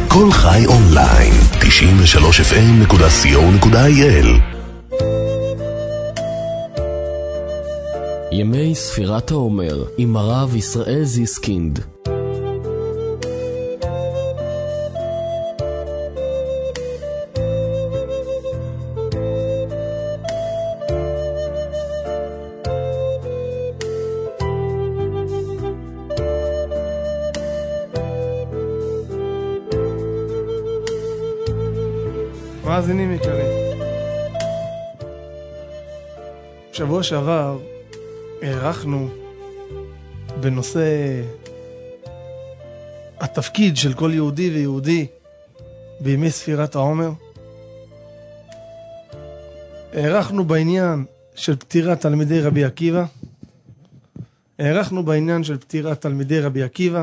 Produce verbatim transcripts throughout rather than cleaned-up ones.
כל חי אונליין, תשעים ושלוש אף אם נקודה סי או נקודה איי אל. ימי ספירת העומר עם הרב ישראל זיסקינד. מאזינים יקרים, שבוע שעבר הערכנו בנושא התפקיד של כל יהודי ויהודי בימי ספירת העומר. הערכנו בעניין של פטירת תלמידי רבי עקיבא, הערכנו בעניין של פטירת תלמידי רבי עקיבא,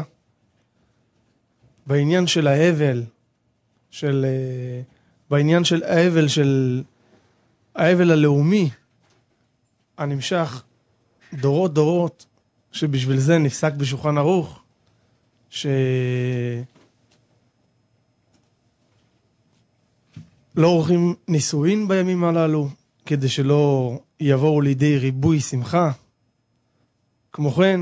בעניין של האבל של בעניין של האבל של האבל הלאומי הנמשך דורות דורות, שבשביל זה נפסק בשולחן ערוך שלא עורכים נישואין בימים הללו כדי שלא יבואו לידי ריבוי שמחה. כמו כן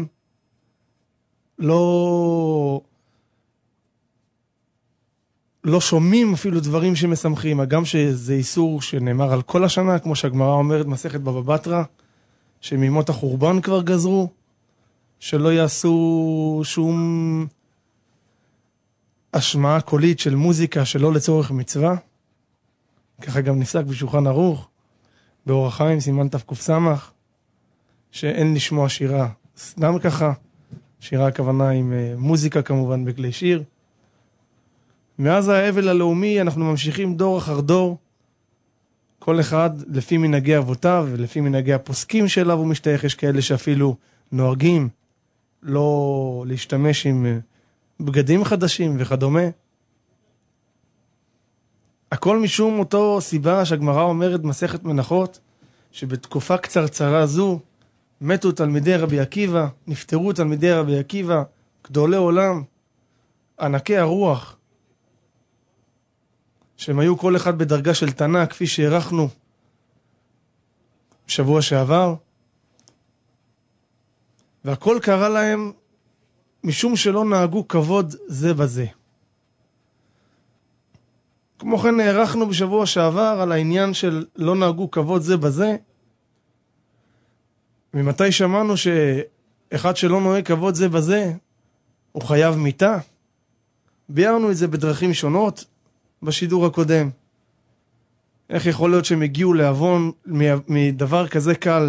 לא לא שומעים אפילו דברים שמשמחים, גם שזה איסור שנאמר על כל השנה, כמו שהגמרא אומרת מסכת בבא בתרא, שמימות החורבן כבר גזרו, שלא יעשו שום השמעה קולית של מוזיקה שלא לצורך מצווה. ככה גם נפסק בשולחן ערוך, באור החיים, סימן תק"ס, שאין לשמוע שירה סתם ככה, שירה הכוונה עם מוזיקה כמובן בכלי שיר. מאז האבל הלאומי אנחנו ממשיכים דור אחר דור, כל אחד לפי מנהגי אבותיו ולפי מנהגי הפוסקים שלו הוא משתייך. יש כאלה שאפילו נוהגים לא להשתמש עם בגדים חדשים וכדומה. הכל משום אותו סיבה שהגמרא אומרת מסכת מנחות, שבתקופה קצרצרה זו מתו תלמידי רבי עקיבא, נפטרו תלמידי רבי עקיבא, גדולי עולם, ענקי הרוח, שהם היו כל אחד בדרגה של תנא, כפי שהערכנו שבוע שעבר, והכל קרה להם משום שלא נהגו כבוד זה בזה. כמו כן הערכנו בשבוע שעבר על העניין של לא נהגו כבוד זה בזה, ממתי שמענו שאחד שלא נוהג כבוד זה בזה הוא חייב מיתה. ביארנו את זה בדרכים שונות בשידור הקודם. איך יכול להיות שהם הגיעו לעוון מדבר כזה קל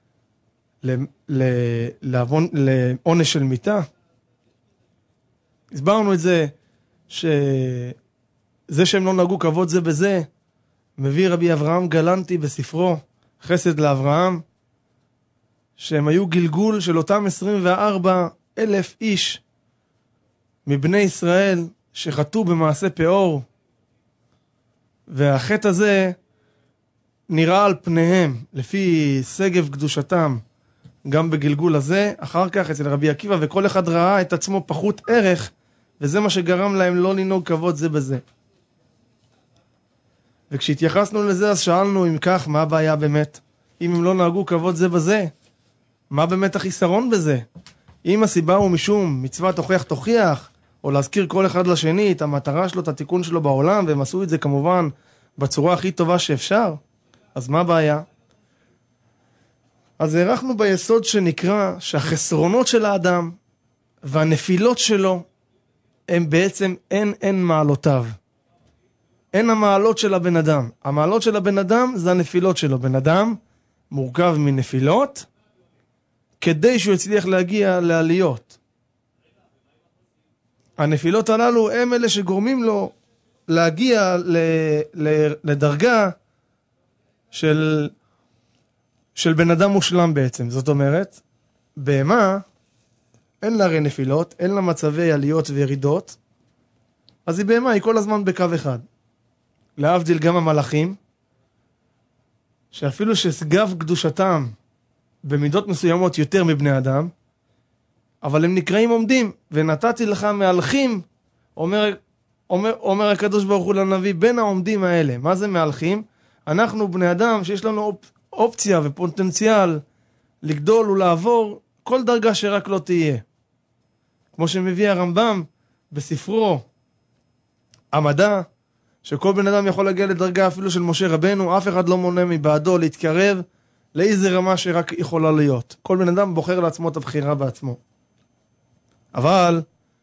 לעוון, לעונש של מיתה? הסברנו את זה שזה שהם לא נהגו כבוד זה בזה מביא רבי אברהם גלנטי בספרו חסד לאברהם, שהם היו גלגול של אותם עשרים וארבע אלף איש מבני ישראל שחטאו במעשה פאור, והחטא הזה נראה על פניהם לפי סגב קדושתם גם בגלגול הזה, אחר כך אצל רבי עקיבא, וכל אחד ראה את עצמו פחות ערך, וזה מה שגרם להם לא לנהוג כבוד זה בזה. וכשהתייחסנו לזה אז שאלנו אם כך מה הבעיה באמת, אם הם לא נהגו כבוד זה בזה, מה באמת החיסרון בזה? אם הסיבה הוא משום מצוות תוכיח תוכיח, או להזכיר כל אחד לשני את המטרה שלו, את התיקון שלו בעולם, והם עשו את זה כמובן בצורה הכי טובה שאפשר, אז מה הבעיה? אז הערכנו ביסוד שנקרא שהחסרונות של האדם והנפילות שלו הם בעצם אין אין מעלותיו. אין המעלות של הבן אדם. המעלות של הבן אדם זה הנפילות שלו. בן אדם מורכב מנפילות כדי שהוא יצליח להגיע לעליות. הנפילות הללו הם אלה שגורמים לו להגיע ל, ל, לדרגה של, של בן אדם מושלם בעצם. זאת אומרת, בהמה אין לה הרי נפילות, אין לה מצבי עליות וירידות, אז היא בהמה, היא כל הזמן בקו אחד. להבדיל גם המלאכים, שאפילו שסגב קדושתם במידות מסוימות יותר מבני אדם, אבל הם נקראים עומדים, ונתתי לך מהלכים, אומר אומר, אומר הקדוש ברוך הוא לנביא, בין העומדים האלה, מה זה מהלכים? אנחנו בני אדם שיש לנו אופ, אופציה ופוטנציאל לגדול ולעבור כל דרגה שרק לא תהיה. כמו שמביא הרמב"ם בספרו המדע, שכל בן אדם יכול להגיע לדרגה אפילו של משה רבנו, אף אחד לא מונע מבעדו להתקרב לאיזה רמה שרק יכולה להיות. כל בן אדם בוחר לעצמו את הבחירה בעצמו. אבל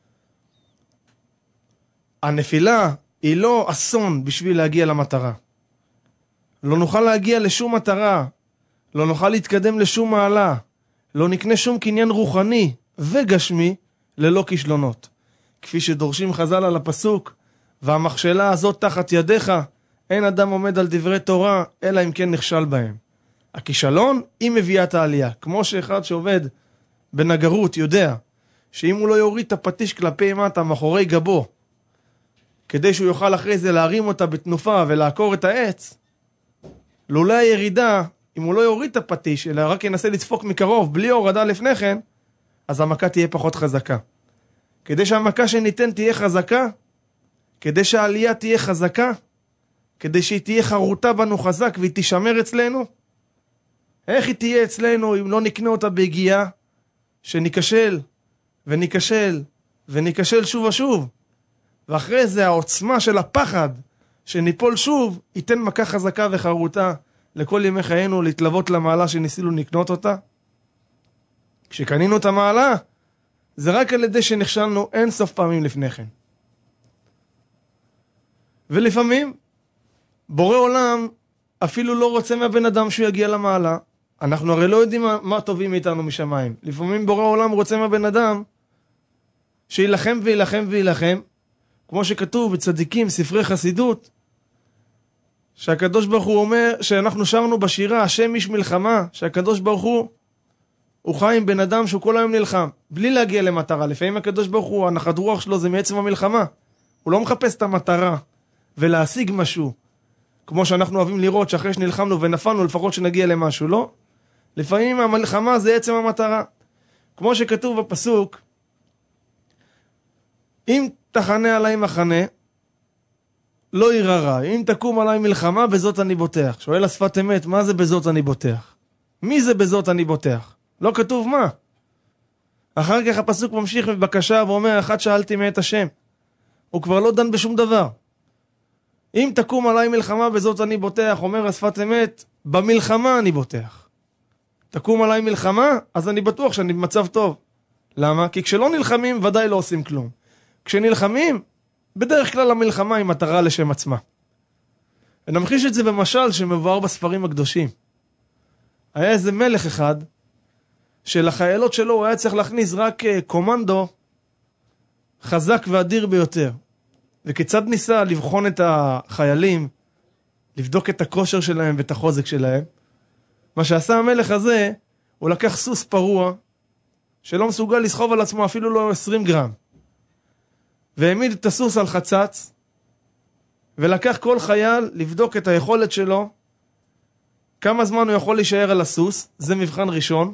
הנפילה היא לא אסון בשביל להגיע למטרה. לא נוכל להגיע לשום מטרה, לא נוכל להתקדם לשום מעלה, לא נקנה שום קניין רוחני וגשמי ללא כישלונות. כפי שדורשים חז"ל על הפסוק, והמכשלה הזאת תחת ידיך, אין אדם עומד על דברי תורה, אלא אם כן נכשל בהם. הכישלון היא מביאה את העלייה. כמו שאחד שעובד בנגרות יודע, שאם הוא לא יוריד את הפטיש כלפי מטה מאחורי גבו, כדי שהוא יוכל אחרי זה להרים אותה בתנופה ולעקור את העץ, לולא הירידה, אם הוא לא יוריד את הפטיש, אלא רק ינסה לדפוק מקרוב, בלי הורדה לפני כן, אז המכה תהיה פחות חזקה. כדי שהמכה שניתן תהיה חזקה, כדי שהעלייה תהיה חזקה, כדי שהיא תהיה חרוטה בנו חזק והיא תשמר אצלנו, איך היא תהיה אצלנו אם לא נקנה אותה בהגיעה, שניקשל וניקשל וניקשל שוב ושוב, ואחרי זה העוצמה של הפחד שניפול שוב, ייתן מכה חזקה וחרוטה לכל ימי חיינו להתלוות למעלה שניסינו לקנות אותה. כשקנינו את המעלה, זה רק על ידי שנכשלנו אין סוף פעמים לפני כן. ולפעמים, בורא עולם אפילו לא רוצה מהבן אדם שהוא יגיע למעלה. אנחנו הרי לא יודעים מה, מה טובים מאיתנו משמיים. לפעמים בורא עולם רוצה מהבן אדם שילחם וילחם וילחם, כמו שכתוב בצדיקים, ספרי חסידות, שהקדוש ברוך הוא אומר, שאנחנו שרנו בשירה, השם איש מלחמה, שהקדוש ברוך הוא, הוא חי עם בן אדם שהוא כל היום נלחם, בלי להגיע למטרה. לפעמים הקדוש ברוך הוא, הנחת רוח שלו זה מעצם המלחמה. הוא לא מחפש את המטרה ולהשיג משהו, כמו שאנחנו אוהבים לראות שאחרי שנלחמנו ונפלנו לפחות שנגיע למשהו, לא? לפעמים המלחמה זה עצם המטרה. כמו שכתוב בפסוק, אם תחנה עליי מחנה, לא ירא רע. אם תקום עליי מלחמה, בזאת אני בוטח. שואל השפת אמת, מה זה בזאת אני בוטח? מי זה בזאת אני בוטח? לא כתוב מה. אחר כך הפסוק ממשיך בבקשה ואומר, אחד שאלתי מאת השם. הוא כבר לא דן בשום דבר. אם תקום עליי מלחמה, בזאת אני בוטח. אומר השפת אמת, במלחמה אני בוטח. תקום עליי מלחמה, אז אני בטוח שאני במצב טוב. למה? כי כשלא נלחמים, ודאי לא עושים כלום. כשנלחמים, בדרך כלל המלחמה היא מטרה לשם עצמה. ונמחיש את זה במשל שמבואר בספרים הקדושים. היה איזה מלך אחד, שלחיילות שלו הוא היה צריך להכניס רק קומנדו חזק ואדיר ביותר. וכיצד ניסה לבחון את החיילים, לבדוק את הכושר שלהם ואת החוזק שלהם. מה שעשה המלך הזה, הוא לקח סוס פרוע, שלא מסוגל לסחוב על עצמו אפילו לא עשרים גרם. והעמיד את הסוס על חצץ, ולקח כל חייל לבדוק את היכולת שלו, כמה זמן הוא יכול להישאר על הסוס. זה מבחן ראשון.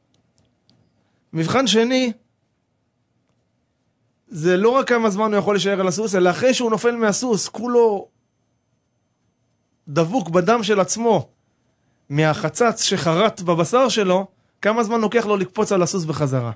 מבחן שני, זה לא רק כמה זמן הוא יכול להישאר על הסוס, אלא אחרי שהוא נופל מהסוס, כולו דבוק בדם של עצמו, מהחצץ שחרט בבשר שלו, כמה זמן לוקח לו לקפוץ על הסוס בחזרה.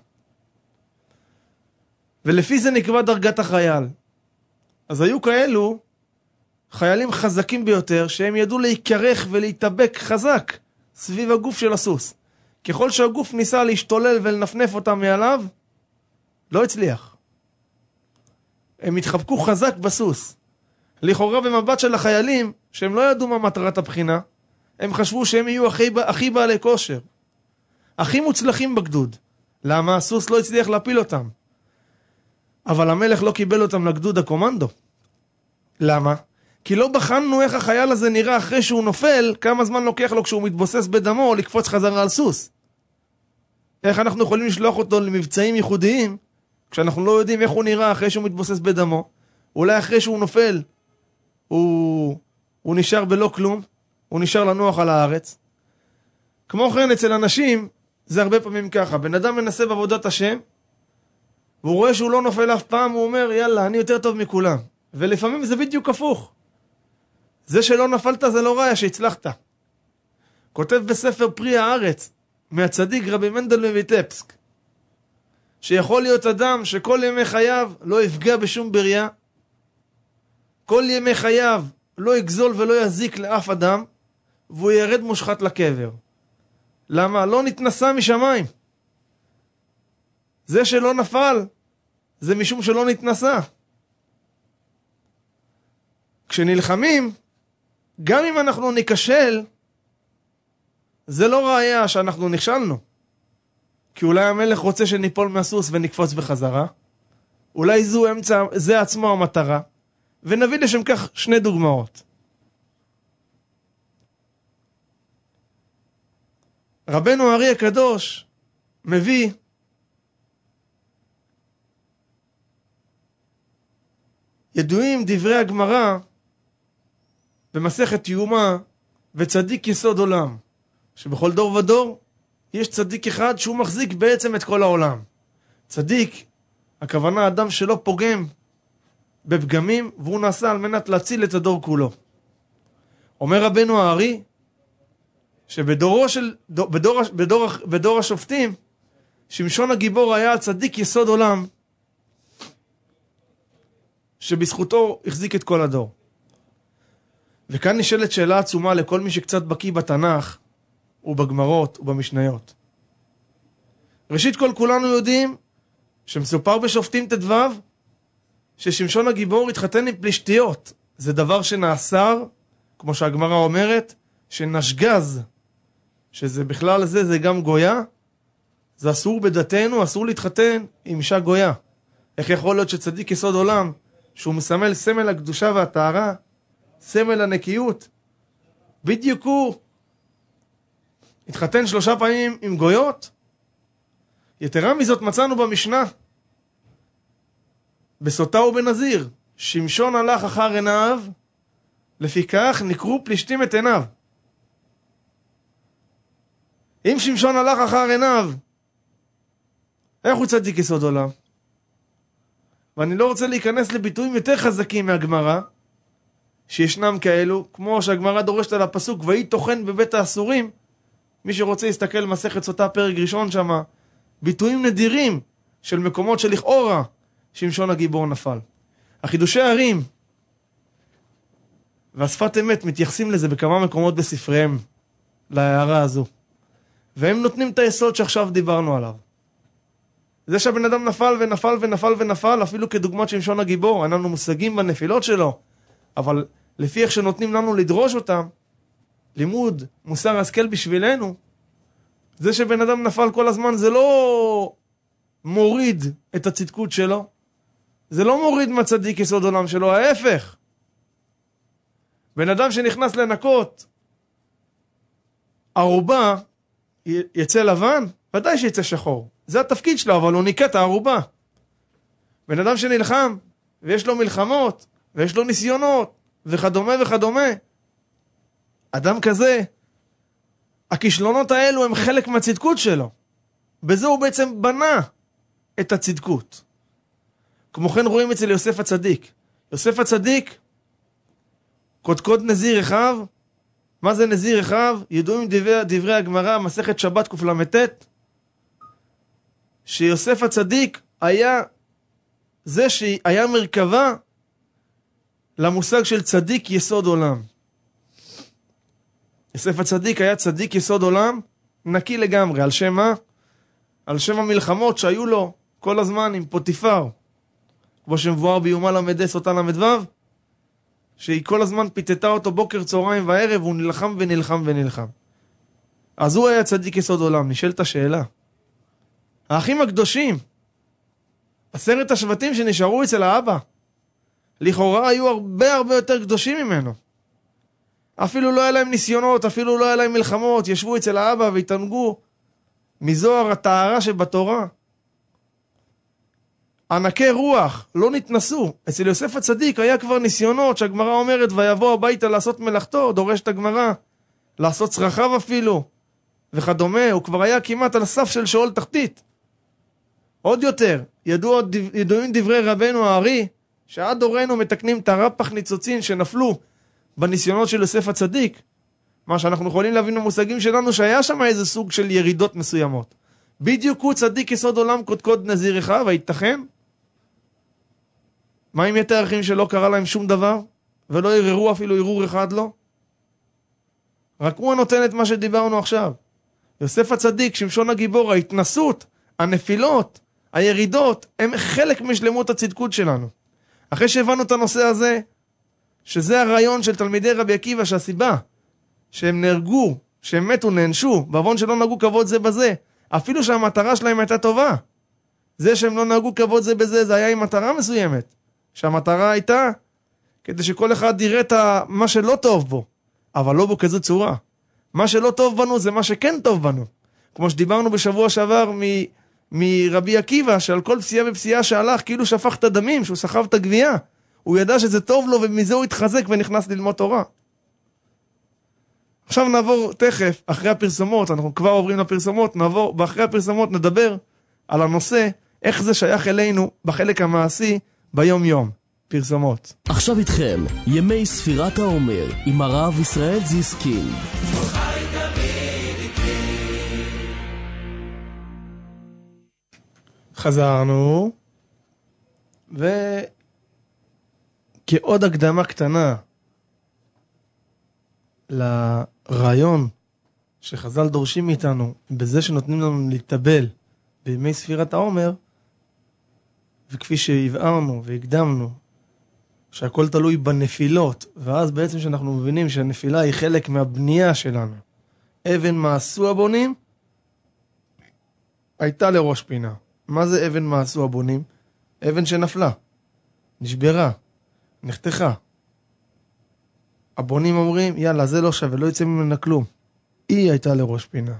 ולפי זה נקבע דרגת החייל. אז היו כאלו חיילים חזקים ביותר, שהם ידעו להיקרח ולהתאבק חזק סביב הגוף של הסוס. ככל שהגוף ניסה להשתולל ולנפנף אותם מעליו, לא הצליח. הם התחבקו חזק בסוס. לכאורה במבט של החיילים, שהם לא ידעו מה מטרת הבחינה, הם חשבו שהם יהיו הכי, הכי בעלי כושר, הכי מוצלחים בגדוד. למה? הסוס לא הצליח להפיל אותם. אבל המלך לא קיבל אותם לגדוד הקומנדו. למה? כי לא בחנו איך החייל הזה נראה אחרי שהוא נופל, כמה זמן לוקח לו כשהוא מתבוסס בדמו לקפוץ חזרה על סוס. איך אנחנו יכולים לשלוח אותו למבצעים ייחודיים, כשאנחנו לא יודעים איך הוא נראה אחרי שהוא מתבוסס בדמו. אולי אחרי שהוא נופל, הוא, הוא נשאר בלא כלום, הוא נשאר לנוח על הארץ. כמו כן אצל אנשים, זה הרבה פעמים ככה, בן אדם מנסה בעבודת השם, והוא רואה שהוא לא נופל אף פעם, הוא אומר, יאללה, אני יותר טוב מכולם. ולפעמים זה בדיוק הפוך. זה שלא נפלת זה לא ראיה שהצלחת. כותב בספר פרי הארץ, מהצדיק רבי מנדל מויטפסק, שיכול להיות אדם שכל ימי חייו לא יפגע בשום בריה, כל ימי חייו לא יגזול ולא יזיק לאף אדם, והוא ירד מושחת לקבר. למה? לא נתנסה משמיים. זה שלא נפל, זה משום שלא נתנסה. כשנלחמים, גם אם אנחנו ניקשל, זה לא ראיה שאנחנו נכשלנו. כי אולי המלך רוצה שניפול מהסוס ונקפוץ בחזרה. אולי זו אמצע, זה עצמו המטרה. ונביא לשם כך שני דוגמאות. רבנו הארי הקדוש מביא ידועים דברי הגמרא במסכת יומא וצדיק יסוד עולם, שבכל דור ודור יש צדיק אחד שהוא מחזיק בעצם את כל העולם. צדיק, הכוונה אדם שלא פוגם בפגמים, והוא נעשה על מנת להציל את הדור כולו. אומר רבנו הארי שבדורו של, בדור, בדור, בדור השופטים, שמשון הגיבור היה צדיק יסוד עולם, שבזכותו החזיק את כל הדור. וכאן נשאלת שאלה עצומה לכל מי שקצת בקיא בתנ"ך, ובגמרות ובמשניות. ראשית כל, כולנו יודעים שמסופר בשופטים תדבב, ששמשון הגיבור התחתן עם פלישתיות. זה דבר שנאסר, כמו שהגמרא אומרת, שנשגז, שזה בכלל זה, זה גם גויה. זה אסור בדתנו, אסור להתחתן עם אישה גויה. איך יכול להיות שצדיק יסוד עולם, שהוא מסמל סמל הקדושה והטהרה, סמל הנקיות, בדיוק הוא התחתן שלושה פעמים עם גויות? יתרה מזאת מצאנו במשנה, בסוטה ובנזיר, שמשון הלך אחר עיניו, לפיכך נקרו פלישתים את עיניו. אם שמשון הלך אחר עיניו, איך הוא צדיק יסוד עולם? ואני לא רוצה להיכנס לביטויים יותר חזקים מהגמרא, שישנם כאלו, כמו שהגמרא דורשת על הפסוק, והיא תוכן בבית האסורים. מי שרוצה להסתכל מסכת סוטה פרק ראשון שמה, ביטויים נדירים של מקומות שלכאורה שמשון הגיבור נפל. החידושי הרים והשפת אמת מתייחסים לזה בכמה מקומות בספריהם, להערה הזו. והם נותנים את היסוד שעכשיו דיברנו עליו. זה שהבן אדם נפל ונפל ונפל ונפל, אפילו כדוגמת שמשון הגיבור, אין לנו מושגים בנפילות שלו, אבל לפי איך שנותנים לנו לדרוש אותם, לימוד מוסר השכל בשבילנו, זה שבן אדם נפל כל הזמן זה לא מוריד את הצדקות שלו, זה לא מוריד מהצדיק יסוד עולם שלו, ההפך. בן אדם שנכנס לנקות ערובה יצא לבן, ודאי שיצא שחור, זה התפקיד שלו, אבל הוא ניקה את הערובה. בן אדם שנלחם ויש לו מלחמות ויש לו ניסיונות וכדומה וכדומה, אדם כזה, הכישלונות האלו הם חלק מהצדקות שלו. בזה הוא בעצם בנה את הצדקות. כמו כן רואים אצל יוסף הצדיק. יוסף הצדיק, קודקוד נזיר אחד. מה זה נזיר אחד? ידועים דברי, דברי הגמרא, מסכת שבת קל"ט, שיוסף הצדיק היה זה שהיה מרכבה למושג של צדיק יסוד עולם. יוסף הצדיק היה צדיק יסוד עולם, נקי לגמרי. על שם מה? על שם המלחמות שהיו לו כל הזמן עם פוטיפר. כמו שמבואר ביומא למד סוטה למד וו, שהיא כל הזמן פיתתה אותו בוקר, צהריים וערב, והוא נלחם ונלחם ונלחם. אז הוא היה צדיק יסוד עולם. נשאלת השאלה. האחים הקדושים, עשרת השבטים שנשארו אצל האבא, לכאורה היו הרבה הרבה יותר קדושים ממנו. אפילו לא היה להם ניסיונות, אפילו לא היה להם מלחמות, ישבו אצל האבא והתענגו מזוהר הטהרה שבתורה. ענקי רוח, לא נתנסו. אצל יוסף הצדיק היה כבר ניסיונות שהגמרא אומרת, ויבוא הביתה לעשות מלאכתו, דורשת הגמרא, לעשות צרכיו אפילו, וכדומה. הוא כבר היה כמעט על סף של שאול תחתית. עוד יותר, ידוע, ידועים דברי רבנו הארי, שעד דורנו מתקנים את הרפ"ח ניצוצין שנפלו בניסיונות של יוסף הצדיק, מה שאנחנו יכולים להבין במושגים שלנו, שהיה שם איזה סוג של ירידות מסוימות. בדיוק הוא צדיק יסוד עולם קודקוד נזירך, והייתכן? מה עם יתר האחים שלא קרה להם שום דבר? ולא ערערו אפילו ערעור אחד לא? רק הוא הנותן את מה שדיברנו עכשיו. יוסף הצדיק, שמשון הגיבור, ההתנסות, הנפילות, הירידות, הם חלק משלמות הצדקות שלנו. אחרי שהבנו את הנושא הזה, שזה הרעיון של תלמידי רבי עקיבא, שהסיבה שהם נהרגו, שהם מתו, נענשו, בעוון שלא נהגו כבוד זה בזה, אפילו שהמטרה שלהם הייתה טובה. זה שהם לא נהגו כבוד זה בזה, זה היה עם מטרה מסוימת. שהמטרה הייתה כדי שכל אחד יראה את מה שלא טוב בו, אבל לא בו כזו צורה. מה שלא טוב בנו זה מה שכן טוב בנו. כמו שדיברנו בשבוע שעבר מ, מרבי עקיבא, שעל כל פסיעה ופסיעה שהלך, כאילו שפך את הדמים, שהוא סחב את הגבייה. הוא ידע שזה טוב לו, ומזה הוא התחזק ונכנס ללמוד תורה. עכשיו נעבור תכף, אחרי הפרסומות, אנחנו כבר עוברים לפרסומות, נעבור, ואחרי הפרסומות נדבר על הנושא, איך זה שייך אלינו בחלק המעשי ביום יום. פרסומות. עכשיו איתכם, ימי ספירת העומר, עם הרב ישראל זיסקין. חזרנו, וכעוד הקדמה קטנה לרעיון שחז"ל דורשים מאיתנו, בזה שנותנים לנו להתאבל בימי ספירת העומר, וכפי שהבארנו והקדמנו, שהכל תלוי בנפילות, ואז בעצם שאנחנו מבינים שהנפילה היא חלק מהבנייה שלנו. אבן מעשו הבונים, הייתה לראש פינה. מה זה אבן מעשו הבונים? אבן שנפלה, נשברה, נחתכה. הבונים אומרים, יאללה, זה לא שווה, לא יצא ממנה כלום. היא הייתה לראש פינה.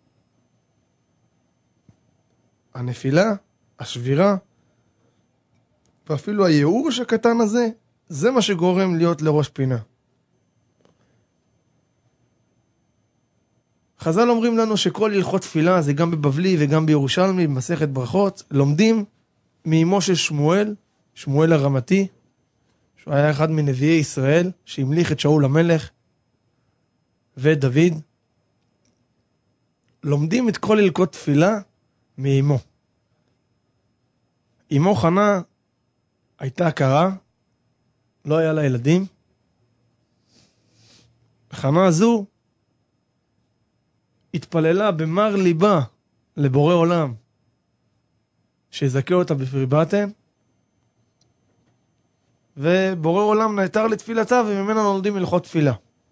הנפילה, השבירה, ואפילו הייאוש הקטן הזה, זה מה שגורם להיות לראש פינה. חז"ל אומרים לנו שכל הלכות תפילה, זה גם בבבלי וגם בירושלמי, במסכת ברכות, לומדים מאמו של שמואל, שמואל הרמתי, שהוא היה אחד מנביאי ישראל, שהמליך את שאול המלך, ודוד. לומדים את כל הלכות תפילה מאמו. אמו חנה הייתה קרה, לא היה לה ילדים. חנה הזו התפללה במר ליבה לבורא עולם, שיזכה אותה בפרי בטן, ובורא עולם נעתר לתפילתה, וממנה נולדים הלכות תפילה.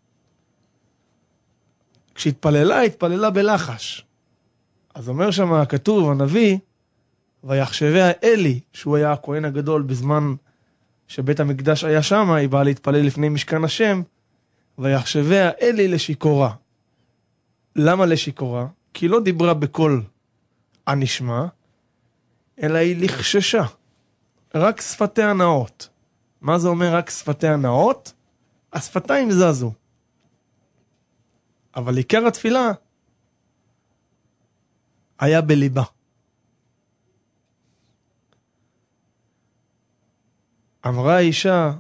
כשהתפללה, התפללה בלחש. אז אומר שם הכתוב, הנביא, ויחשביה אלי, שהוא היה הכהן הגדול בזמן שבית המקדש היה שם, היא באה להתפלל לפני משכן השם, ויחשביה אלי לשיקורה. למה לשיקורה? כי לא דיברה בקול הנשמע, אלא היא לחששה. רק שפתיה נאות. מה זה אומר רק שפתיה נאות? השפתיים זזו. אבל עיקר התפילה היה בליבה. אמרה האישה,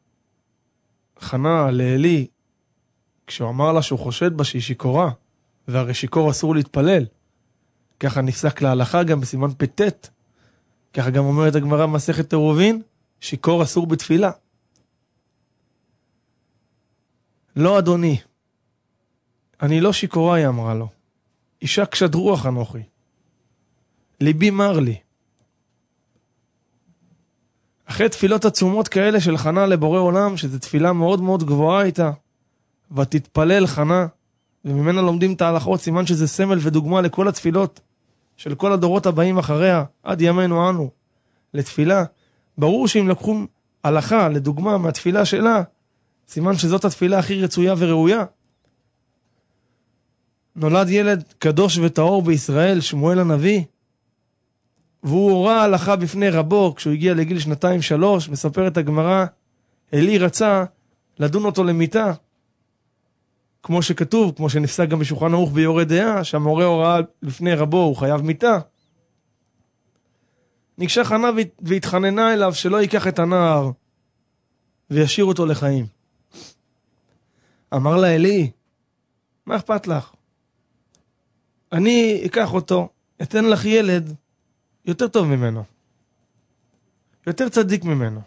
חנה לאלי, כשהוא אמר לה שהוא חושד בה שהיא שיקורה, והרי שיקור אסור להתפלל. ככה נפסק להלכה גם בסימן פטט. ככה גם אומרת הגמרא מסכת עירובין, שיקור אסור בתפילה. לא אדוני, אני לא שיקורה, היא אמרה לו. אישה קשת רוח אנוכי. ליבי מר לי. אחרי תפילות עצומות כאלה של חנה לבורא עולם, שזו תפילה מאוד מאוד גבוהה איתה, ותתפלל חנה, וממנה לומדים את ההלכות, סימן שזה סמל ודוגמה לכל התפילות, של כל הדורות הבאים אחריה, עד ימינו אנו, לתפילה. ברור שאם לקחו הלכה לדוגמה מהתפילה שלה, סימן שזאת התפילה הכי רצויה וראויה. נולד ילד קדוש וטהור בישראל, שמואל הנביא, והוא הורה הלכה בפני רבו, כשהוא הגיע לגיל שנתיים שלוש, מספרת הגמרא, אלי רצה לדון אותו למיטה, כמו שכתוב, כמו שנפסק גם בשולחן ערוך ביורה דעה, שהמורה הוראה לפני רבו, הוא חייב מיטה. ניגשה חנה והתחננה אליו שלא ייקח את הנער וישאיר אותו לחיים. אמר לה אלי, מה אכפת לך? אני אקח אותו, אתן לך ילד יותר טוב ממנו. יותר צדיק ממנו.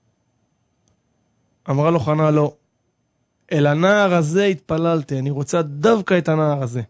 אמרה לו חנה, לא. אל הנער הזה התפללתי, אני רוצה דווקא את הנער הזה.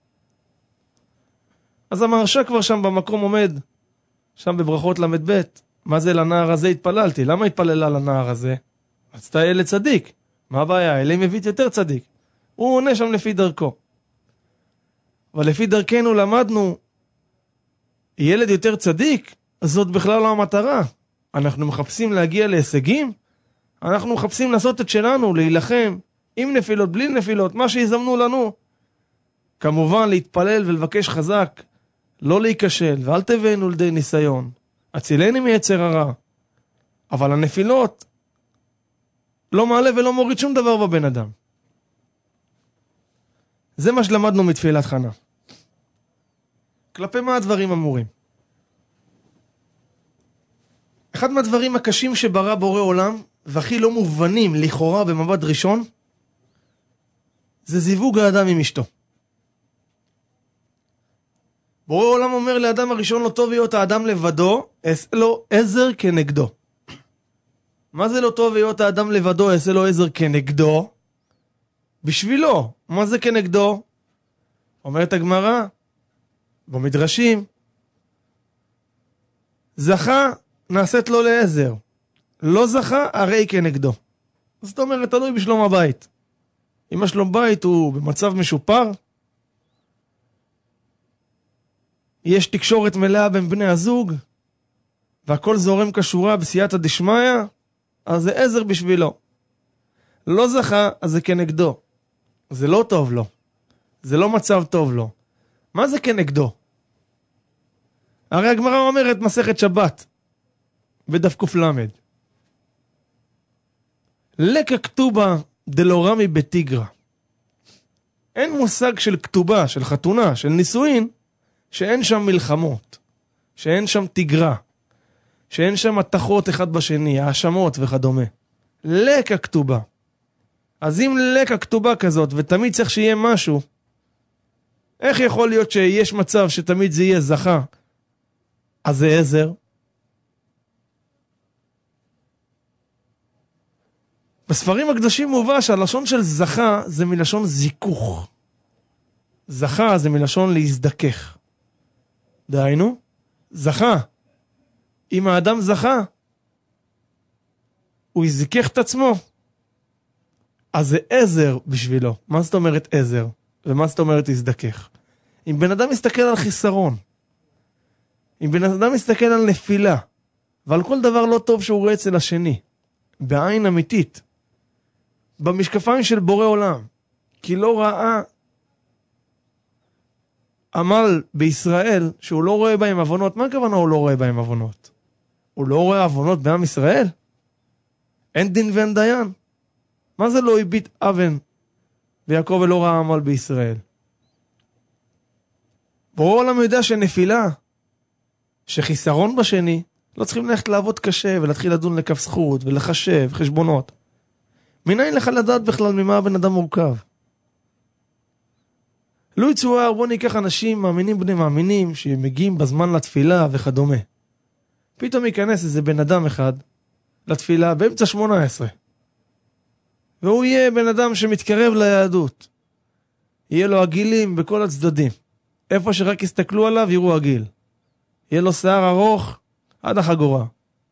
אז המהרש"א כבר שם במקום עומד, שם בברכות למד ב', מה זה לנער הזה התפללתי? למה התפללה לנער הזה? רצתה ילד צדיק. מה הבעיה? אלי מביא יותר צדיק. הוא עונה שם לפי דרכו. אבל לפי דרכנו למדנו, ילד יותר צדיק, זאת בכלל לא המטרה. אנחנו מחפשים להגיע להישגים, אנחנו מחפשים לעשות את שלנו, להילחם, עם נפילות, בלי נפילות, מה שיזמנו לנו. כמובן להתפלל ולבקש חזק, לא להיכשל, ואל תבנו לידי ניסיון. הצילני מיצר הרע. אבל הנפילות לא מעלה ולא מוריד שום דבר בבן אדם. זה מה שלמדנו מתפילת חנה. כלפי מה הדברים אמורים? אחד מהדברים הקשים שברא בורא עולם, והכי לא מובנים לכאורה במבט ראשון, זה זיווג האדם עם אשתו. בורא עולם אומר לאדם הראשון, לא טוב להיות האדם לבדו, אעשה לו עזר כנגדו. מה זה לא טוב להיות האדם לבדו, אעשה לו עזר כנגדו? בשבילו. מה זה כנגדו? אומרת הגמרא, במדרשים, זכה נעשית לו לעזר. לא זכה, הרי כנגדו. זאת אומרת, תלוי בשלום הבית. אם השלום בית הוא במצב משופר, יש תקשורת מלאה בין בני הזוג, והכל זורם כשורה בסייעתא דשמיא, אז זה עזר בשבילו. לא זכה, אז זה כנגדו. זה לא טוב לו. זה לא מצב טוב לו. מה זה כנגדו? הרי הגמרא אומרת מסכת שבת, בדף קל"ד. לקה כתובה דלא רמי בתיגרא. אין מושג של כתובה, של חתונה, של נישואין, שאין שם מלחמות, שאין שם תיגרה, שאין שם מתחות אחד בשני, האשמות וכדומה. לקה כתובה. אז אם לקה כתובה כזאת, ותמיד צריך שיהיה משהו, איך יכול להיות שיש מצב שתמיד זה יהיה זכה? אז זה עזר. בספרים הקדושים מובא שהלשון של זכה זה מלשון זיכוך. זכה זה מלשון להזדכך. דהיינו, זכה. אם האדם זכה, הוא יזכך את עצמו. אז זה עזר בשבילו. מה זאת אומרת עזר? ומה זאת אומרת יזדכך? אם בן אדם מסתכל על חיסרון, אם בן אדם מסתכל על נפילה, ועל כל דבר לא טוב שהוא רואה אצל השני, בעין אמיתית, במשקפיים של בורא עולם, כי לא ראה עמל בישראל שהוא לא רואה בהם עוונות. מה הכוונה הוא לא רואה בהם עוונות? הוא לא רואה עוונות בעם ישראל? אין דין ואין דיין. מה זה לא הביט אבן ויעקב ולא ראה עמל בישראל? בורא עולם יודע שנפילה, שחיסרון בשני, לא צריכים ללכת לעבוד קשה ולהתחיל לדון לכף זכות ולחשב חשבונות. מניין לך לדעת בכלל ממה הבן אדם מורכב? לא יצואר, בוא ניקח אנשים מאמינים בני מאמינים שמגיעים בזמן לתפילה וכדומה. פתאום ייכנס איזה בן אדם אחד לתפילה באמצע שמונה עשרה. והוא יהיה בן אדם שמתקרב ליהדות. יהיה לו עגילים בכל הצדדים. איפה שרק יסתכלו עליו יראו עגיל. יהיה לו שיער ארוך עד החגורה.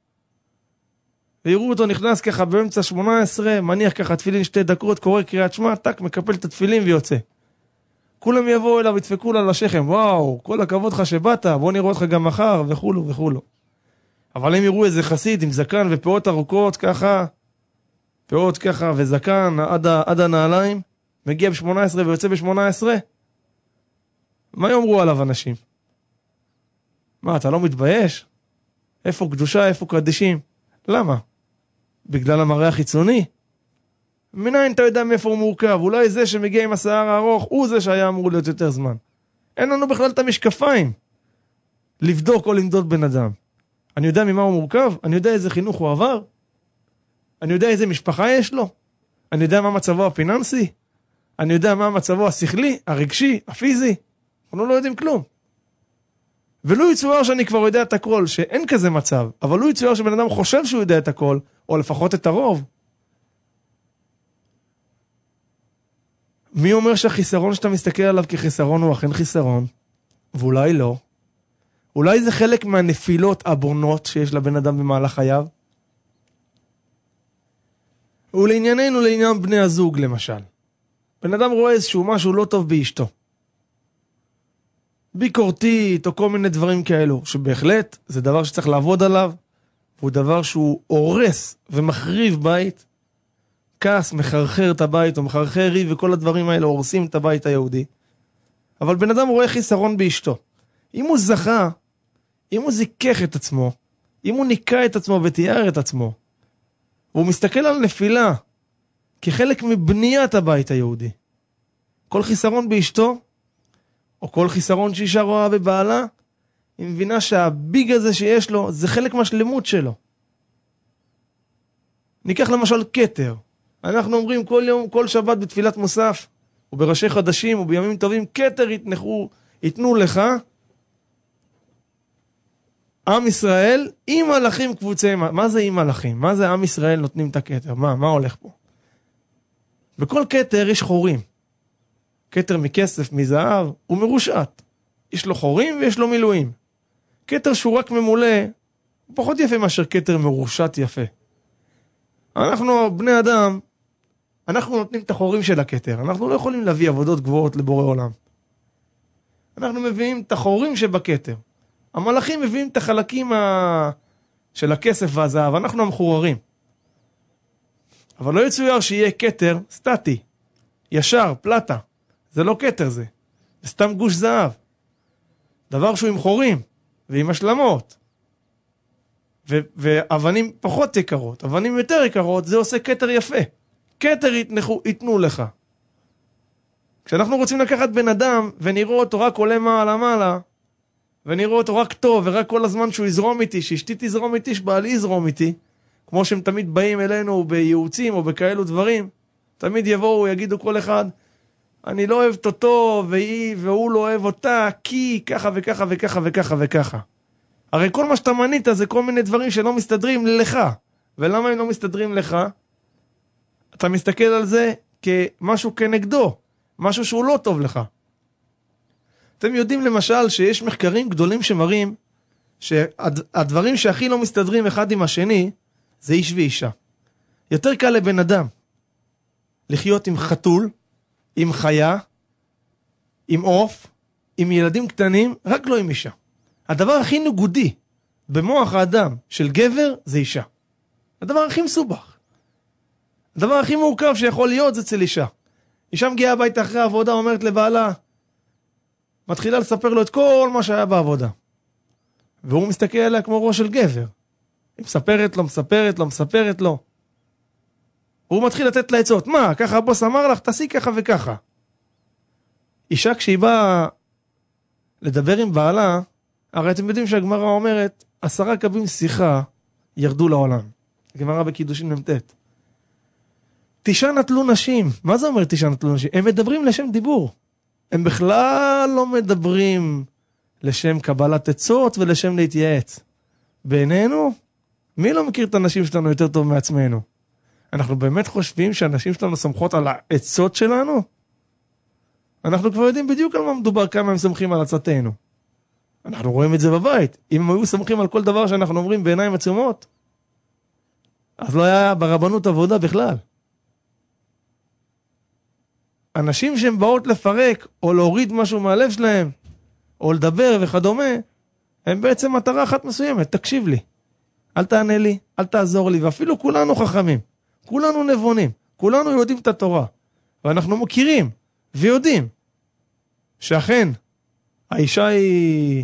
ויראו אותו נכנס ככה באמצע שמונה עשרה, מניח ככה תפילין שתי דקות, קורא קריאת שמע, טק, מקפל את התפילין ויוצא. כולם יבואו אליו, ידפקו לו על השכם, וואו, כל הכבוד לך שבאת, בוא נראה אותך גם מחר, וכולו וכולו. אבל הם יראו איזה חסיד עם זקן ופאות ארוכות ככה, פאות ככה וזקן עד, עד הנעליים, מגיע ב-שמונה עשרה ויוצא ב-שמונה עשרה, מה יאמרו עליו אנשים? מה, אתה לא מתבייש? איפה קדושה, איפה קדישים? למה? בגלל המראה החיצוני? מניין אתה יודע מאיפה הוא מורכב? אולי זה שמגיע עם השיער הארוך, הוא זה שהיה אמור להיות יותר זמן. אין לנו בכלל את המשקפיים לבדוק או למדוד בן אדם. אני יודע ממה הוא מורכב? אני יודע איזה חינוך הוא עבר? אני יודע איזה משפחה יש לו? אני יודע מה מצבו הפיננסי? אני יודע מה מצבו השכלי, הרגשי, הפיזי? אנחנו לא יודעים כלום. ולא יצויר שאני כבר יודע את הכל, שאין כזה מצב, אבל לא יצויר שבן אדם חושב שהוא יודע את הכל, או לפחות את הרוב. מי אומר שהחיסרון שאתה מסתכל עליו כחיסרון הוא אכן חיסרון? ואולי לא. אולי זה חלק מהנפילות הבונות שיש לבן אדם במהלך חייו? ולענייננו, לעניין בני הזוג למשל. בן אדם רואה איזשהו משהו לא טוב באשתו. ביקורתית או כל מיני דברים כאלו, שבהחלט זה דבר שצריך לעבוד עליו, והוא דבר שהוא הורס ומחריב בית, כעס מחרחר את הבית או מחרחר ריב, וכל הדברים האלה הורסים את הבית היהודי. אבל בן אדם רואה חיסרון באשתו. אם הוא זכה, אם הוא זיכך את עצמו, אם הוא ניקה את עצמו ותיאר את עצמו, והוא מסתכל על נפילה כחלק מבניית הבית היהודי, כל חיסרון באשתו, או כל חיסרון שאישה רואה בבעלה, היא מבינה שהביג הזה שיש לו, זה חלק מהשלמות שלו. ניקח למשל כתר. אנחנו אומרים כל יום, כל שבת בתפילת מוסף, ובראשי חדשים, ובימים טובים, כתר יתנחו, יתנו לך, עם ישראל, עם מלאכים קבוצי, מה זה עם מלאכים? מה זה עם ישראל נותנים את הכתר? מה, מה הולך פה? בכל כתר יש חורים. כתר מכסף, מזהב, הוא מרושעת. יש לו חורים ויש לו מילואים. כתר שהוא רק ממולא, הוא פחות יפה מאשר כתר מרושעת יפה. אנחנו, בני אדם, אנחנו נותנים את החורים של הכתר. אנחנו לא יכולים להביא עבודות גבוהות לבורא עולם. אנחנו מביאים את החורים שבכתר. המלאכים מביאים את החלקים ה... של הכסף והזהב. אנחנו המחוררים. אבל לא יצויר שיהיה כתר סטטי, ישר, פלטה. זה לא כתר זה. זה סתם גוש זהב. דבר שהוא עם חורים ועם השלמות. ו- ואבנים פחות יקרות. אבנים יותר יקרות, זה עושה כתר יפה. כתר יתנחו, יתנו לך. כשאנחנו רוצים לקחת בן אדם ונראה אותו רק עולה מעלה מעלה, ונראה אותו רק טוב, ורק כל הזמן שהוא יזרום איתי, שאשתי תזרום איתי, שבעלי יזרום איתי, כמו שהם תמיד באים אלינו בייעוצים או בכאלו דברים, תמיד יבואו, יגידו כל אחד, אני לא אוהבת אותו, והיא, והוא לא אוהב אותה, כי ככה וככה וככה וככה וככה. הרי כל מה שאתה מנית זה כל מיני דברים שלא מסתדרים לך. ולמה הם לא מסתדרים לך? אתה מסתכל על זה כמשהו כנגדו, משהו שהוא לא טוב לך. אתם יודעים למשל שיש מחקרים גדולים שמראים שהדברים שהכי לא מסתדרים אחד עם השני זה איש ואישה. יותר קל לבן אדם לחיות עם חתול, עם חיה, עם עוף, עם ילדים קטנים, רק לא עם אישה. הדבר הכי נגודי במוח האדם של גבר זה אישה. הדבר הכי מסובך. הדבר הכי מורכב שיכול להיות זה אצל אישה. אישה מגיעה הביתה אחרי העבודה, אומרת לבעלה, מתחילה לספר לו את כל מה שהיה בעבודה. והוא מסתכל עליה כמו ראש של גבר. היא מספרת לו, מספרת לו, מספרת לו. הוא מתחיל לתת לה עצות. מה, ככה הבוס אמר לך, תעשי ככה וככה. אישה כשהיא באה לדבר עם בעלה, הרי אתם יודעים שהגמרא אומרת, עשרה קבים שיחה ירדו לעולם. הגמרא בקידושין ממתת. תשעה נטלו נשים. מה זה אומר תשעה נטלו נשים? הם מדברים לשם דיבור. הם בכלל לא מדברים לשם קבלת עצות ולשם להתייעץ. בינינו, מי לא מכיר את הנשים שלנו יותר טוב מעצמנו? אנחנו באמת חושבים שהנשים שלנו סומכות על העצות שלנו? אנחנו כבר יודעים בדיוק על מה מדובר, כמה הם סומכים על עצתנו. אנחנו רואים את זה בבית. אם הם היו סומכים על כל דבר שאנחנו אומרים בעיניים עצומות, אז לא היה ברבנות עבודה בכלל. אנשים שהם באות לפרק, או להוריד משהו מהלב שלהם, או לדבר וכדומה, הם בעצם מטרה אחת מסוימת. תקשיב לי. אל תענה לי, אל תעזור לי, ואפילו כולנו חכמים. כולנו נבונים. כולנו יודעים את התורה. ואנחנו מכירים ויודעים שאכן האישה היא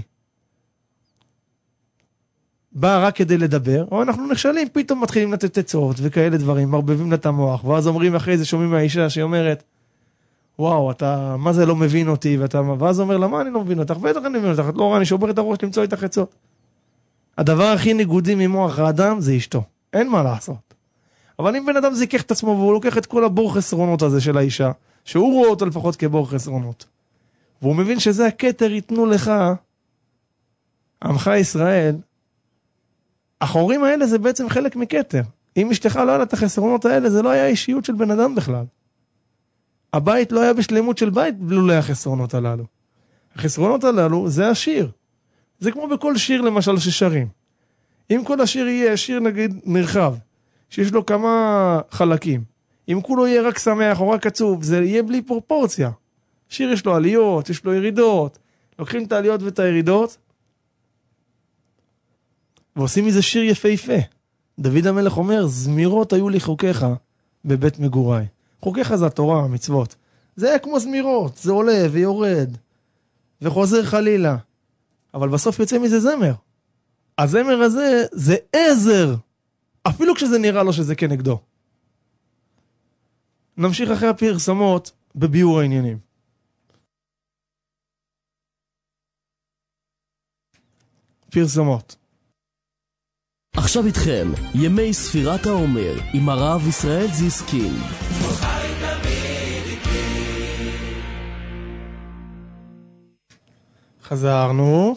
באה רק כדי לדבר, או אנחנו נכשלים, פתאום מתחילים לתת עצות וכאלה דברים, מרבבים לה את המוח, ואז אומרים אחרי זה, שומעים מהאישה שאומרת, וואו, אתה, מה זה לא מבין אותי, ואתה, ואז אומר לה, מה אני לא מבין אותך? בטח אני מבין אותך, את לא רואה, אני שובר את הראש למצוא איתך עצות. הדבר הכי ניגודי ממוח האדם זה אשתו. אין מה לעשות. אבל אם בן אדם זיקח את עצמו והוא לוקח את כל הבור חסרונות הזה של האישה, שהוא רואה אותו לפחות כבור חסרונות, והוא מבין שזה הכתר ייתנו לך, עמך ישראל, החורים האלה זה בעצם חלק מכתר. אם אשתך לא היה לה את החסרונות האלה, זה לא היה אישיות של בן אדם בכלל. הבית לא היה בשלמות של בית בלולי החסרונות הללו. החסרונות הללו זה השיר. זה כמו בכל שיר למשל ששרים. אם כל השיר יהיה שיר נגיד נרחב, שיש לו כמה חלקים, אם כולו יהיה רק שמח או רק עצוב, זה יהיה בלי פרופורציה. שיר יש לו עליות, יש לו ירידות, לוקחים את העליות ואת הירידות, ועושים מזה שיר יפהפה. דוד המלך אומר, זמירות היו לי חוקיך בבית מגוריי. חוקיך זה התורה, המצוות. זה היה כמו זמירות, זה עולה ויורד, וחוזר חלילה. אבל בסוף יוצא מזה זמר. הזמר הזה זה עזר, אפילו כשזה נראה לו שזה כנגדו. נמשיך אחרי הפרסומות בביאור העניינים. פרסומות. עכשיו איתכם, ימי ספירת העומר, עם הרב ישראל זיסקין. חזרנו,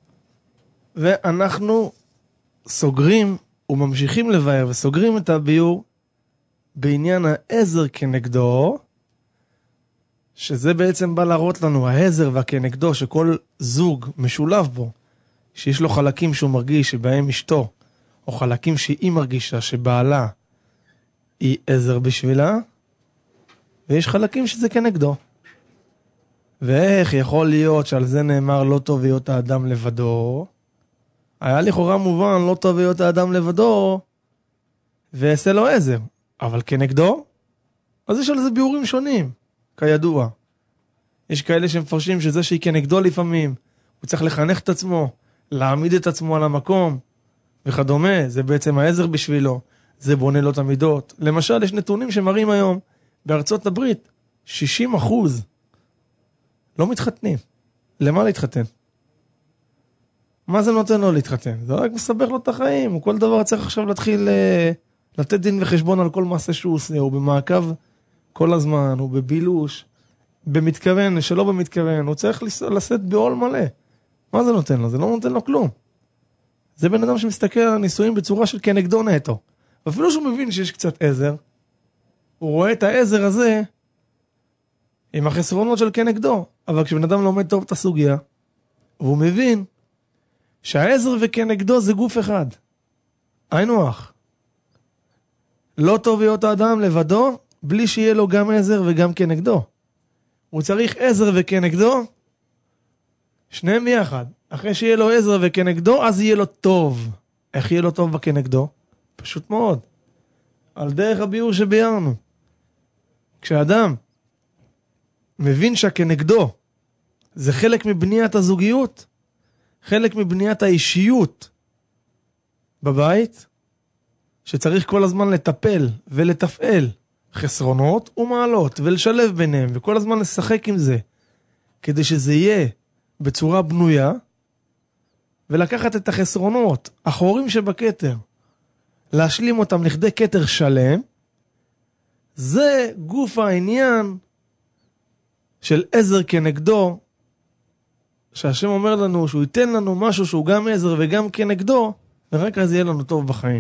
ואנחנו סוגרים וממשיכים לבאר וסוגרים את הביאור בעניין העזר כנגדו, שזה בעצם בא להראות לנו העזר והכנגדו שכל זוג משולב בו, שיש לו חלקים שהוא מרגיש שבהם אשתו, או חלקים שהיא מרגישה שבעלה היא עזר בשבילה, ויש חלקים שזה כנגדו. ואיך יכול להיות שעל זה נאמר לא טוב להיות האדם לבדו? היה לכאורה מובן לא טוב להיות האדם לבדו, ועשה לו עזר. אבל כנגדו? אז יש על זה ביאורים שונים, כידוע. יש כאלה שמפרשים שזה שהיא כנגדו לפעמים, הוא צריך לחנך את עצמו, להעמיד את עצמו על המקום, וכדומה, זה בעצם העזר בשבילו, זה בונה לו את המידות. למשל, יש נתונים שמראים היום, בארצות הברית, שישים אחוז לא מתחתנים. למה להתחתן? מה זה נותן לו להתחתן? זה רק מסבך לו את החיים, הוא כל דבר צריך עכשיו להתחיל אה, לתת דין וחשבון על כל מעשה שהוא עושה, הוא במעקב כל הזמן, הוא בבילוש, במתכוון, שלא במתכוון, הוא צריך לשאת בעול מלא. מה זה נותן לו? זה לא נותן לו כלום. זה בן אדם שמסתכל על הניסויים בצורה של כנגדו נטו. ואפילו שהוא מבין שיש קצת עזר, הוא רואה את העזר הזה עם החסרונות של כנגדו. אבל כשבן אדם לומד טוב את הסוגיה, והוא מבין שהעזר וכנגדו זה גוף אחד. היינו אח. לא טוב להיות האדם לבדו, בלי שיהיה לו גם עזר וגם כנגדו. הוא צריך עזר וכנגדו, שניהם ביחד. אחרי שיהיה לו עזר וכנגדו, אז יהיה לו טוב. איך יהיה לו טוב בכנגדו? פשוט מאוד. על דרך הביאור שביארנו. כשאדם מבין שהכנגדו זה חלק מבניית הזוגיות, חלק מבניית האישיות בבית, שצריך כל הזמן לטפל ולתפעל חסרונות ומעלות, ולשלב ביניהם, וכל הזמן לשחק עם זה, כדי שזה יהיה בצורה בנויה, ולקחת את החסרונות, החורים שבכתר, להשלים אותם לכדי כתר שלם, זה גוף העניין של עזר כנגדו, שהשם אומר לנו שהוא ייתן לנו משהו שהוא גם עזר וגם כנגדו, ורק אז יהיה לנו טוב בחיים.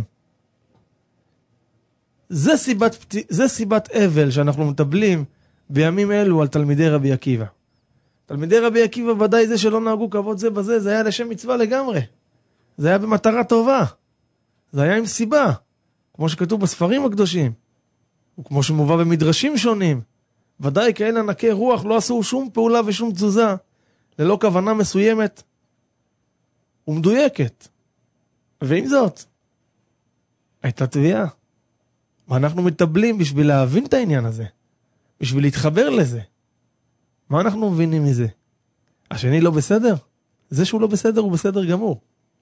זה סיבת, זה סיבת אבל שאנחנו מטבלים בימים אלו על תלמידי רבי עקיבא. תלמידי רבי עקיבא ודאי זה שלא נהגו כבוד זה בזה, זה היה לשם מצווה לגמרי. זה היה במטרה טובה. זה היה עם סיבה, כמו שכתוב בספרים הקדושים, וכמו שמובא במדרשים שונים. ודאי כאלה ענקי רוח לא עשו שום פעולה ושום תזוזה, ללא כוונה מסוימת ומדויקת. ועם זאת, הייתה תביעה. ואנחנו מטבלים בשביל להבין את העניין הזה, בשביל להתחבר לזה. מה אנחנו מבינים מזה? השני לא בסדר? זה שהוא לא בסדר הוא בסדר גמור.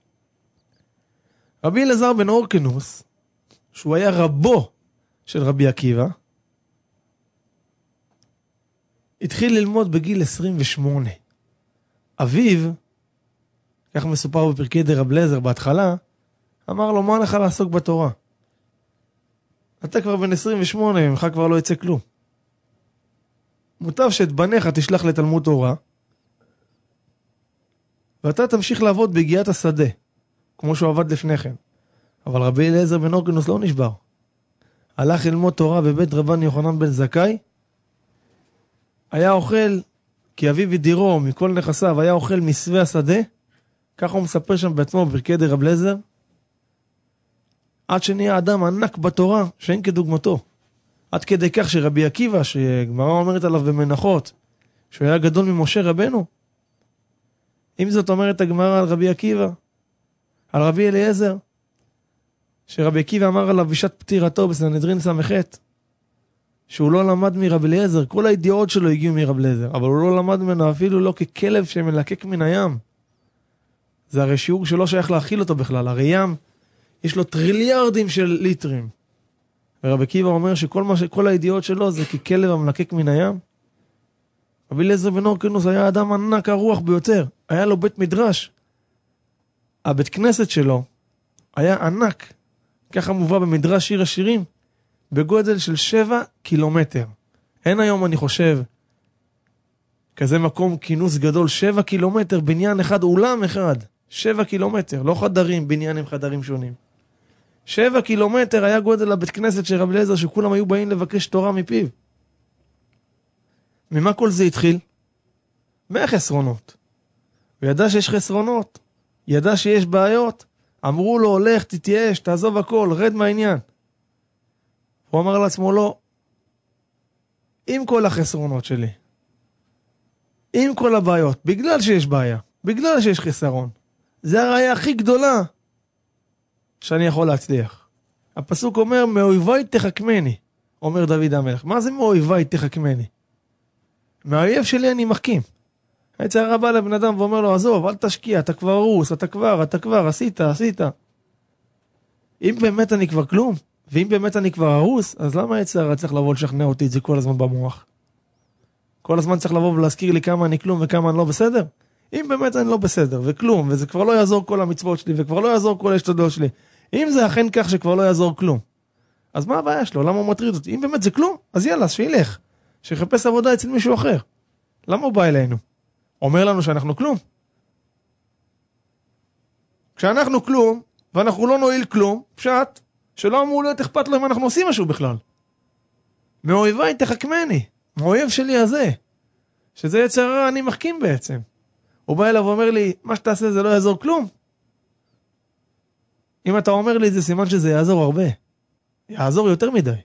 רבי אלעזר בן אורקנוס, שהוא היה רבו של רבי עקיבא, התחיל ללמוד בגיל עשרים ושמונה. אביו, כך מסופר בפרקי דרב אליעזר בהתחלה, אמר לו, מה לך לעסוק בתורה? אתה כבר בן עשרים ושמונה, ממך כבר לא יצא כלום. מוטב שאת בניך תשלח לתלמוד תורה, ואתה תמשיך לעבוד בגיעת השדה, כמו שהוא עבד לפני כן. אבל רבי אליעזר בן הורקנוס לא נשבר. הלך ללמוד תורה בבית רבן יוחנן בן זכאי, היה אוכל, כי אביו ודירו מכל נכסיו, היה אוכל מסווה השדה, ככה הוא מספר שם בעצמו בפרקי דרב אליעזר, עד שנהיה אדם ענק בתורה, שאין כדוגמתו. עד כדי כך שרבי עקיבא, שגמרא אומרת עליו במנחות, שהוא היה גדול ממשה רבנו, אם זאת אומרת הגמרא על רבי עקיבא, על רבי אליעזר, שרבי עקיבא אמר עליו בשעת פטירתו בסנהדרין ס"ח, שהוא לא למד מרבי אליעזר, כל הידיעות שלו הגיעו מרבי אליעזר, אבל הוא לא למד ממנו אפילו לא ככלב שמלקק מן הים. זה הרי שיעור שלא שייך להכיל אותו בכלל, הרי ים יש לו טריליארדים של ליטרים. ורבי עקיבא אומר שכל מה, כל הידיעות שלו זה ככלב המלקק מן הים. רבי אליעזר בן הורקנוס היה אדם ענק הרוח ביותר, היה לו בית מדרש. הבית כנסת שלו היה ענק, ככה מובא במדרש שיר השירים, בגודל של שבע קילומטר. אין היום, אני חושב, כזה מקום כינוס גדול, שבע קילומטר, בניין אחד, אולם אחד, שבע קילומטר, לא חדרים, בניין עם חדרים שונים. שבע קילומטר היה גודל הבית כנסת של רבי אליעזר, שכולם היו באים לבקש תורה מפיו. ממה כל זה התחיל? מהחסרונות. הוא ידע שיש חסרונות, ידע שיש בעיות, אמרו לו, הולך, תתייאש, תעזוב הכל, רד מהעניין. הוא אמר לעצמו, לא, עם כל החסרונות שלי, עם כל הבעיות, בגלל שיש בעיה, בגלל שיש חסרון, זה הראיה הכי גדולה שאני יכול להצליח. הפסוק אומר, מאויבי תחכמני, אומר דוד המלך. מה זה מאויבי תחכמני? מהאויב שלי אני מחכים. היצר הרע בא לבן אדם ואומר לו, עזוב, אל תשקיע, אתה כבר רוס, אתה כבר, אתה כבר, עשית, עשית. אם באמת אני כבר כלום, ואם באמת אני כבר הרוס, אז למה היצר הרע צריך לבוא לשכנע אותי את זה כל הזמן במוח? כל הזמן צריך לבוא ולהזכיר לי כמה אני כלום וכמה אני לא בסדר? אם באמת אני לא בסדר וכלום, וזה כבר לא יעזור כל המצוות שלי, וכבר לא יעזור כל ההשתדלות שלי, אם זה אכן כך שכבר לא יעזור כלום, אז מה הבעיה שלו? למה הוא מטריד אותי? אם באמת זה כלום, אז יאללה, שילך, שיחפש עבודה אצל מישהו אחר. למה הוא בא אלינו? אומר לנו שאנחנו כלום. כשאנחנו כלום, ואנחנו לא נועיל כלום, פשט, שלא אמור להיות אכפת לו אם אנחנו עושים משהו בכלל. מאויבי תחכמני, מאויב שלי הזה, שזה יצר הרע, אני מחכים בעצם. הוא בא אליו ואומר לי, מה שתעשה זה לא יעזור כלום. אם אתה אומר לי, זה סימן שזה יעזור הרבה. יעזור יותר מדי.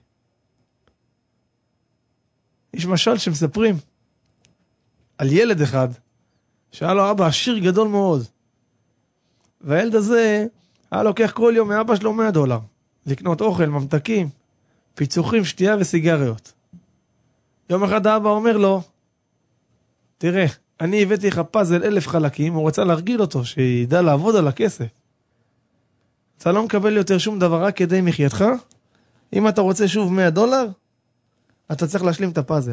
יש משל שמספרים על ילד אחד, שהיה לו אבא עשיר גדול מאוד. והילד הזה היה לוקח כל יום מאבא שלו מאה דולר. לקנות אוכל, ממתקים, פיצוחים, שתייה וסיגריות. יום אחד האבא אומר לו, תראה, אני הבאתי לך פאזל אלף חלקים, הוא רצה להרגיל אותו, שידע לעבוד על הכסף. אתה לא מקבל יותר שום דבר רק כדי מחייתך, אם אתה רוצה שוב מאה דולר, אתה צריך להשלים את הפאזל.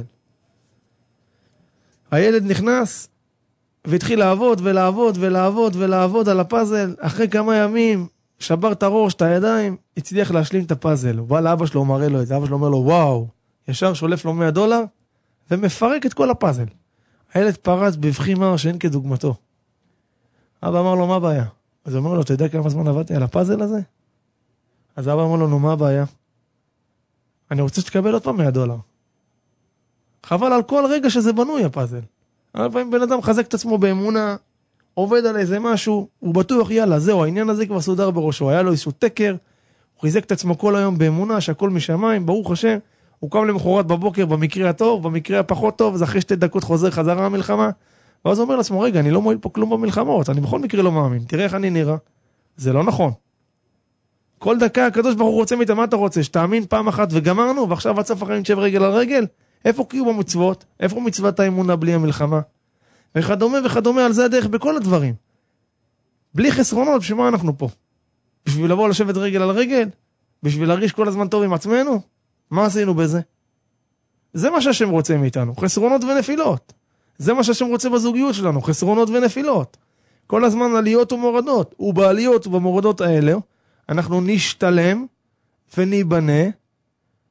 הילד נכנס, והתחיל לעבוד ולעבוד ולעבוד ולעבוד על הפאזל, אחרי כמה ימים, שבר את הראש, את הידיים, הצליח להשלים את הפאזל. הוא בא לאבא שלו, הוא מראה לו את זה, אבא שלו אומר לו, וואו, ישר שולף לו מאה דולר, ומפרק את כל הפאזל. הילד פרץ בבכי מר שאין כדוגמתו. אבא אמר לו, מה הבעיה? אז הוא אומר לו, אתה יודע כמה זמן עבדתי על הפאזל הזה? אז אבא אמר לו, נו, מה הבעיה? אני רוצה שתקבל עוד פעם מאה דולר. חבל על כל רגע שזה בנוי הפאזל. אבל פעמים בן אדם חזק את עצמו באמונה, עובד על איזה משהו, הוא בטוח, יאללה, זהו, העניין הזה כבר סודר בראשו. היה לו איזשהו תקר, הוא חיזק את עצמו כל היום באמונה, שהכל משמיים, ברוך השם. הוא קם למחרת בבוקר, במקרה הטוב, במקרה הפחות טוב, אז אחרי שתי דקות חוזר חזרה המלחמה, ואז הוא אומר לעצמו, רגע, אני לא מועיל פה כלום במלחמות, אני בכל מקרה לא מאמין, תראה איך אני נראה. זה לא נכון. כל דקה הקדוש ברוך הוא רוצה מאיתה, מה אתה רוצה? שתאמין פעם אחת וגמרנו, ועכשיו עד סוף החיים תשב רגל על רגל? איפה קיום המצוות? איפה מצוות האמונה בלי המלחמה? וכדומה וכדומה, על זה הדרך בכל הדברים. בלי חסרונות, בשביל מה אנחנו פה? בשביל לבוא לשבת רגל על רגל? בשביל להרגיש כל הזמן טוב עם עצמנו? מה עשינו בזה? זה מה שהשם רוצה מאיתנו, חסרונות ונפילות. זה מה שהשם רוצה בזוגיות שלנו, חסרונות ונפילות. כל הזמן עליות ומורדות. ובעליות ובמורדות האלה, אנחנו נשתלם וניבנה,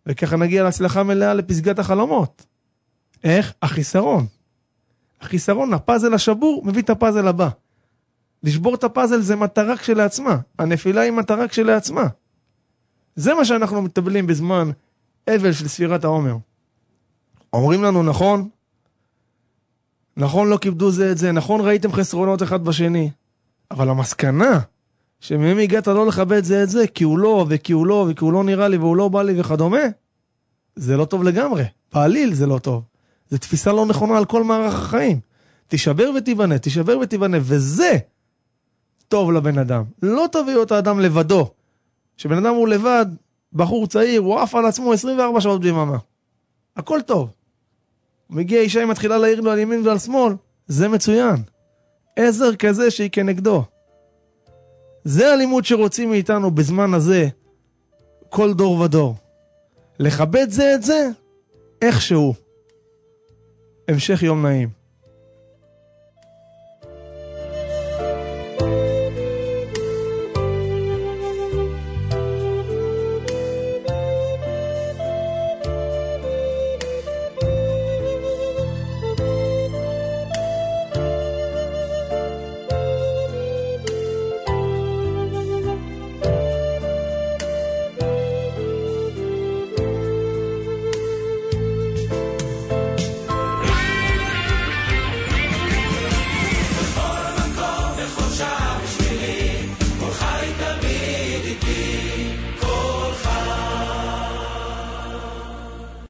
וככה נגיע להצלחה מלאה לפסגת החלומות. איך? החיסרון. החיסרון, הפאזל השבור, מביא את הפאזל הבא. לשבור את הפאזל זה מטרה כשלעצמה. הנפילה היא מטרה כשלעצמה. זה מה שאנחנו מטבלים בזמן אבל של ספירת העומר. אומרים לנו נכון, נכון לא כיבדו זה את זה, נכון ראיתם חסרונות אחד בשני, אבל המסקנה שמהם הגעת לא לכבד זה את זה, כי הוא לא, וכי הוא לא, וכי הוא לא נראה לי, והוא לא בא לי וכדומה, זה לא טוב לגמרי. פעליל זה לא טוב. זה תפיסה לא נכונה על כל מערך החיים. תשבר ותיבנה, תשבר ותיבנה, וזה טוב לבן אדם. לא תביאו את האדם לבדו. שבן אדם הוא לבד, בחור צעיר, הוא עף על עצמו עשרים וארבע שעות ביממה. הכל טוב. מגיע אישה, היא מתחילה להעיר לו על ימין ועל שמאל, זה מצוין. עזר כזה שהיא כנגדו. זה הלימוד שרוצים מאיתנו בזמן הזה, כל דור ודור. לכבד זה את זה, איכשהו. המשך יום נעים.